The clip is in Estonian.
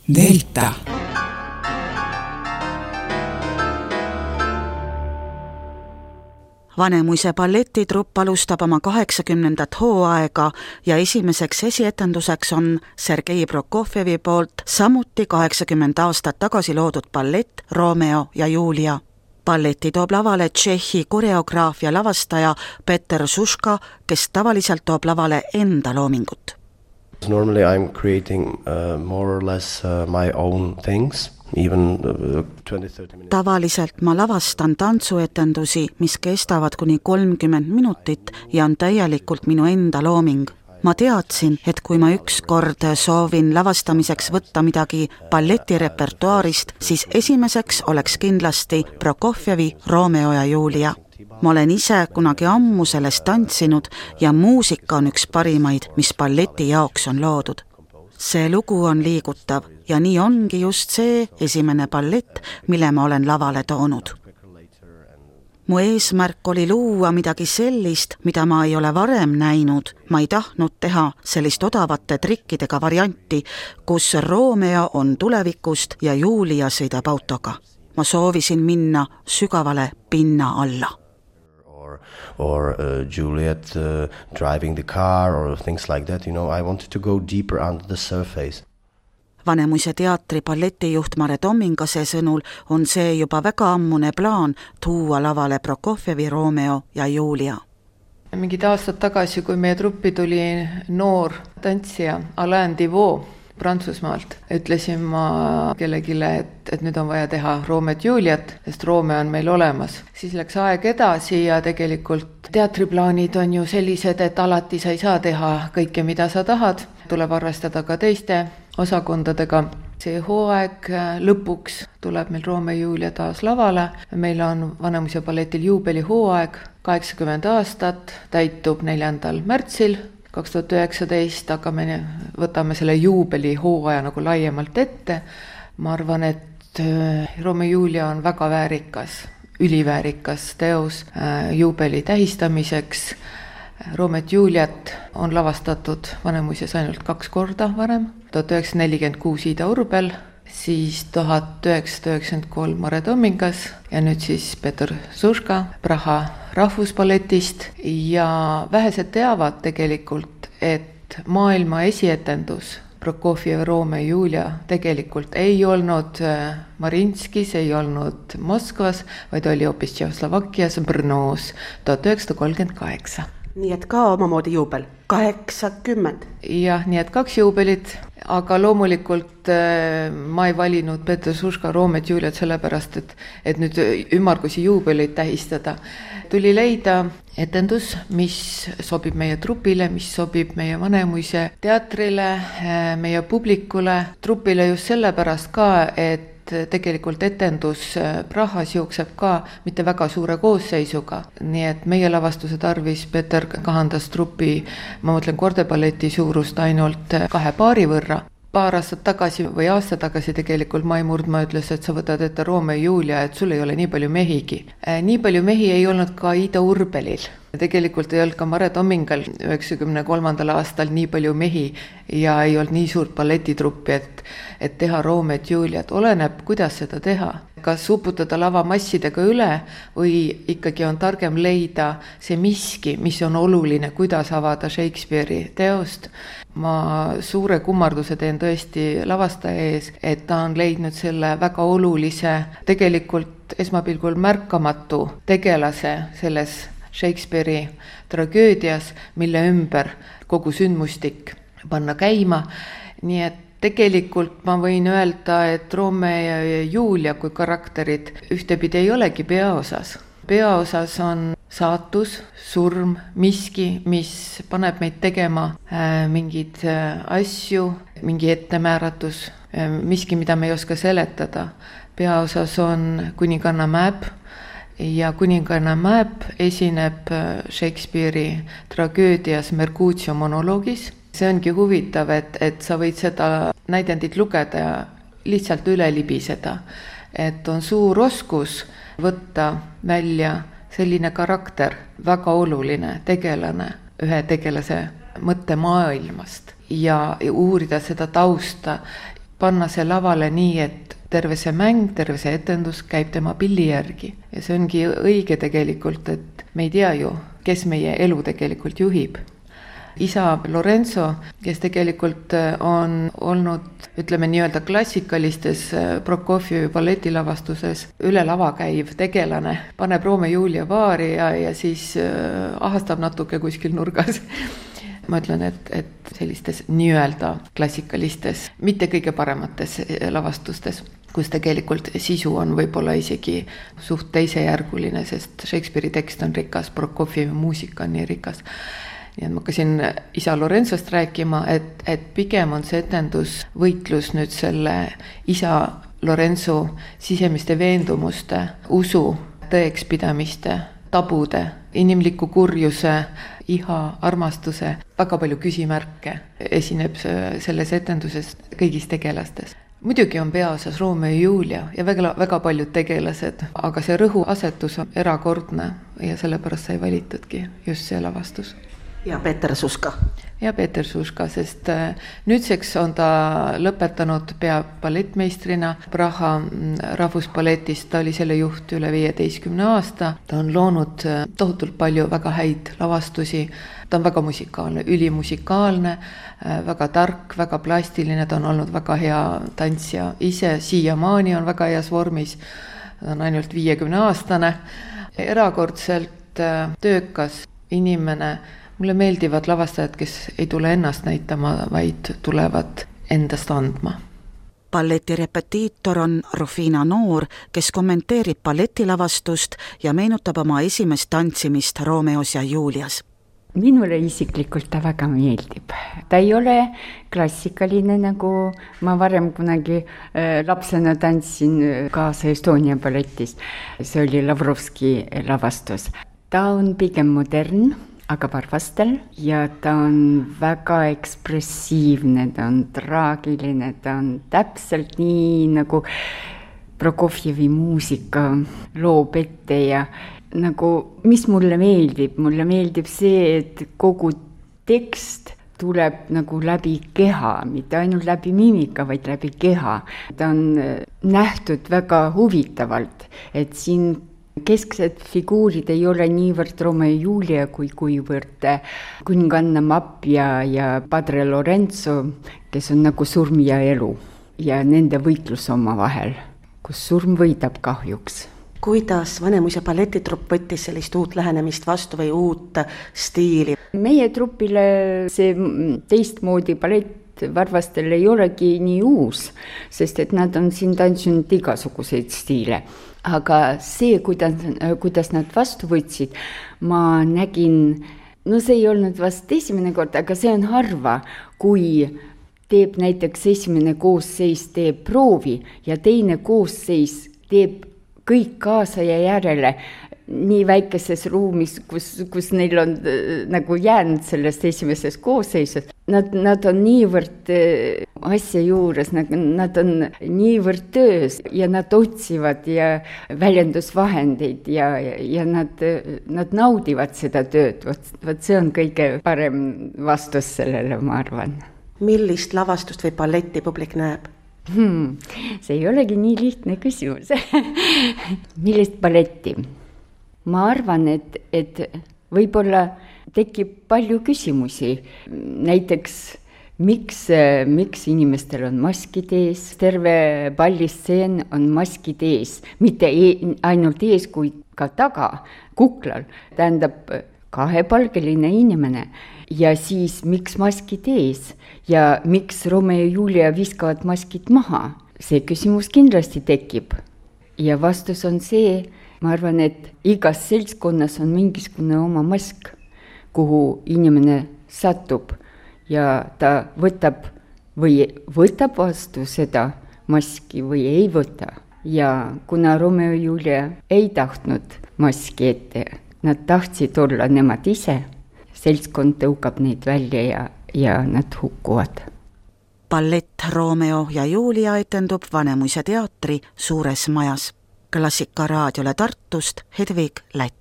Delta. Vanemuise balletitrupp alustab oma 80. hooaega ja esimeseks esietenduseks on Sergei Prokofjevi poolt samuti 80 aastat tagasi loodud ballett Romeo ja Julia. Balleti toob lavale Tšehhi koreograaf ja lavastaja Peter Suška, kes tavaliselt toob lavale enda loomingut. Normally I'm creating more or less my own things. Even 20-30 minutes. Tavaliselt ma lavastan tantsuetendusi, mis kestavad kuni 30 minutit ja on täielikult minu enda looming. Ma teadsin, et kui ma ükskord soovin lavastamiseks võtta midagi balletirepertuaarist, siis esimeseks oleks kindlasti Prokofjevi Romeo ja Julia. Ma olen ise kunagi ammu sellest tantsinud ja muusika on üks parimaid, mis balleti jaoks on loodud. See lugu on liigutav ja nii ongi just see esimene ballett, mille ma olen lavale toonud. Mu eesmärk oli luua midagi sellist, mida ma ei ole varem näinud. Ma ei tahtnud teha sellist odavate trikkidega varianti, kus Romeo on tulevikust ja Julia sõidab autoga. Ma soovisin minna sügavale pinna alla. Or Juliet driving the car or things like that, I wanted to go deeper under the surface. Vanemuise teatri balletijuht Mare Tommingase sõnul on see juba väga ammune plaan tuua lavale Prokofjevi Romeo ja Julia. Mingid aastad tagasi, kui meie truppi tuli noor tantsija Alain Divot Prantsusmaalt, ütlesin ma kellegile, et nüüd on vaja teha Romeo ja Juliet, sest Romeo on meil olemas. Siis läks aeg edasi ja tegelikult teatriplaanid on ju sellised, et alati sa ei saa teha kõike, mida sa tahad. Tuleb arvestada ka teiste osakondadega. See hooaeg lõpuks tuleb meil Romeo ja Julia taas lavale. Meil on Vanemuise balletil juubeli hooaeg, 80 aastat, täitub 4. märtsil 2019, võtame selle juubeli hooaja nagu laiemalt ette. Ma arvan, et Romeo ja Julia on väga väärikas, üliväärikas teos juubeli tähistamiseks. Romeo ja Juliet on lavastatud Vanemuises ainult 2 korda varem. 1946 Ida Urbel, siis 1993 Mare Tommingas ja nüüd siis Peter Suška Praha rahvusballetist ja vähesed teavad tegelikult, et maailma esietendus Prokofjev Romeo ja Julia tegelikult ei olnud Marinskis, ei olnud Moskvas, vaid oli hoopis Tšehhoslovakkias Brnos 1938. Nii et ka omamoodi juubel, 80. Jah, nii et 2 juubelit, aga loomulikult ma ei valinud Peter Suška Romeo ja Juliet sellepärast, et nüüd ümmargusi juubelit tähistada. Tuli leida etendus, mis sobib meie trupile, mis sobib meie Vanemuise teatrile, meie publikule. Trupile just sellepärast ka, et tegelikult etendus Prahas jookseb ka mitte väga suure koosseisuga. Nii et meie lavastuse tarvis Peter kahandas trupi, ma mõtlen kordeballeti suurust ainult 2 paari võrra. Paar aastat tagasi või aasta tagasi tegelikult Mai Murdma ütles, et sa võtad ette Romeo ja Julia, et sul ei ole nii palju mehigi. Nii palju mehi ei olnud ka Ida Urbelil. Tegelikult ei olnud ka Mare Tommingal 93. aastal nii palju mehi ja ei olnud nii suurt balletitruppi, et teha Romeo ja Juliet. Oleneb, kuidas seda teha. Kas uputada lava massidega üle või ikkagi on targem leida see miski, mis on oluline, kuidas avada Shakespeare'i teost. Ma suure kummarduse teen tõesti lavastaja ees, et ta on leidnud selle väga olulise, tegelikult esmapilgul märkamatu tegelase selles Shakespeare'i tragöödias, mille ümber kogu sündmustik panna käima. Nii et tegelikult ma võin öelda, et Romeo ja Julia kui karakterid ühtepidi ei olegi peaosas. Peaosas on saatus, surm, miski, mis paneb meid tegema mingeid asju, mingi ettemääratus, miski, mida me ei oska seletada. Peaosas on kuninganna Mäb ja kuninganna Mäb esineb Shakespeare'i tragöödias Mercutio monoloogis. See ongi huvitav, et sa võid seda näidendit lugeda ja lihtsalt üle libiseda. Et on suur oskus võtta välja selline karakter, väga oluline tegelane ühe tegelase mõttemaailmast ja uurida seda tausta panna see lavale nii, et terve see mäng, terve see etendus käib tema pilli järgi. Ja see ongi õige tegelikult, et me ei tea ju, kes meie elu tegelikult juhib. Isa Lorenzo, kes tegelikult on olnud, ütleme nii-öelda klassikalistes Prokofjevi balletilavastuses üle lava käiv tegelane, paneb Romeo ja Julia paari ja siis ahastab natuke kuskil nurgas. Ma ütlen, et sellistes nii-öelda klassikalistes, mitte kõige paremates lavastustes, kus tegelikult sisu on võib-olla isegi suht teisejärguline, sest Shakespeare'i tekst on rikas, Prokofjevi muusika on nii rikas. Nii et ma hakkasin isa Lorenzost rääkima, et pigem on see etendus võitlus nüüd selle isa Lorenzo sisemiste veendumuste, usu, tõekspidamiste, tabude, inimliku kurjuse, iha, armastuse, väga palju küsimärke esineb selles etenduses kõigis tegelastes. Muidugi on peaosas Romeo ja Julia ja väga paljud tegelased, aga see rõhuasetus on erakordne ja sellepärast sai valitudki just see lavastus. Ja Peeter Suška. Ja Peeter Suška, sest nüüdseks on ta lõpetanud pea ballettmeistrina Praha rahvusballetist, ta oli selle juht üle 15 aasta, ta on loonud tohutult palju väga häid lavastusi, ta on väga musikaalne, ülimusikaalne, väga tark, väga plastiline, ta on olnud väga hea tantsija ise, siiamaani on väga heas vormis, ta on ainult 50-aastane, erakordselt töökas inimene. Mulle meeldivad lavastajad, kes ei tule ennast näitama, vaid tulevad endast andma. Balletirepetiitor on Rufina Noor, kes kommenteerib balletilavastust ja meenutab oma esimest tantsimist Romeos ja Julias. Minule isiklikult ta väga meeldib. Ta ei ole klassikaline, nagu ma varem kunagi lapsena tantsin kaasa Estonia balletis. See oli Lavrovski lavastus. Ta on pigem modern, aga varvastel ja ta on väga ekspressiivne, ta on traagiline, ta on täpselt nii nagu Prokofjevi muusika loob ette ja nagu, mis mulle meeldib see, et kogu tekst tuleb nagu läbi keha, mitte ainult läbi mimika, vaid läbi keha. Ta on nähtud väga huvitavalt, et siin kesksed figuurid ei ole niivõrd Romeo ja Julia kui kuivõrd kuninganna Mapp ja padre Lorenzo, kes on nagu surm ja elu ja nende võitlus oma vahel, kus surm võidab kahjuks. Kuidas Vanemuise balletitrupp võttis sellist uut lähenemist vastu või uut stiili? Meie trupile see teistmoodi ballett varvastel ei olegi nii uus, sest et nad on siin tantsinud igasuguseid stiile. Aga see, kuidas nad vastu võtsid, ma nägin, no see ei olnud vast esimene kord, aga see on harva, kui teeb näiteks esimene koosseis teeb proovi ja teine koosseis teeb kõik kaasa ja järele nii väikeses ruumis, kus neil on nagu jäänud sellest esimesest koosseisust. Nad on niivõrd asja juures, nad on niivõrd töös ja nad otsivad ja väljendusvahendeid ja nad naudivad seda tööd. Võt see on kõige parem vastus sellele, ma arvan. Millist lavastust või balletti publik näeb? See ei olegi nii lihtne küsimus. Millist balletti? Ma arvan, et võib-olla tekib palju küsimusi. Näiteks, miks inimestel on maskid ees? Terve ballistseen on maskid ees. Mitte ainult ees, kui ka taga, kuklal. Tähendab kahepalgeline inimene. Ja siis, miks maskid ees? Ja miks Romeo ja Julia viskavad maskid maha? See küsimus kindlasti tekib. Ja vastus on see, ma arvan, et igas seltskonnas on mingisugune oma mask, kuhu inimene satub ja ta võtab vastu seda maski või ei võta. Ja kuna Romeo ja Julia ei tahtnud maski ette, nad tahtsid olla nemad ise, seltskond tõukab neid välja ja nad hukkuvad. Ballett Romeo ja Julia etendub Vanemuise teatri suures majas. Klassika raadiole Tartust Hedvig Lätt.